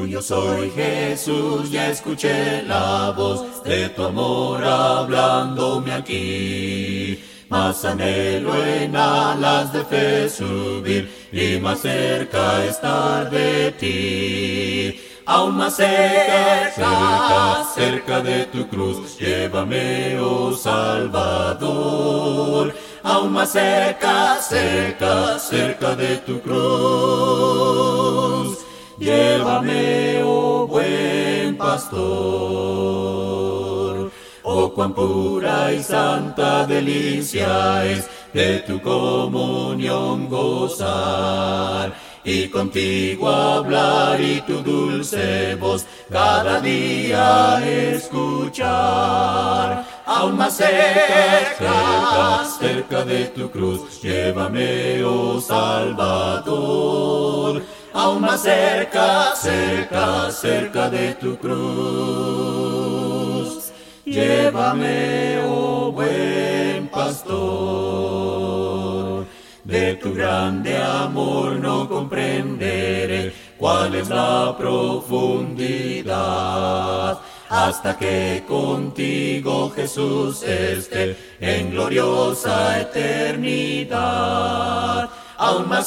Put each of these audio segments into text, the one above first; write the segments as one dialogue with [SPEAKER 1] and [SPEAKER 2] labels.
[SPEAKER 1] Tuyo soy, Jesús, ya escuché la voz de tu amor hablándome aquí. Más anhelo en alas de fe subir y más cerca estar de ti. Aún más cerca, cerca de tu cruz, llévame, oh Salvador. Aún más cerca, cerca de tu cruz, llévame, oh buen pastor. Oh, cuán pura y santa delicia es de tu comunión gozar, y contigo hablar y tu dulce voz cada día escuchar. Aún más cerca de tu cruz, llévame, oh Salvador. Aún más cerca de tu cruz, llévame, oh buen pastor. De tu grande amor no comprenderé cuál es la profundidad, hasta que contigo, Jesús, esté en gloriosa eternidad. Aún más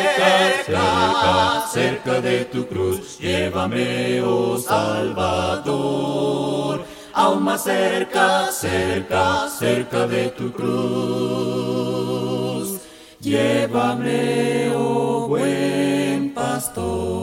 [SPEAKER 1] cerca de tu cruz, llévame, oh Salvador. Aún más cerca de tu cruz, llévame, oh buen pastor.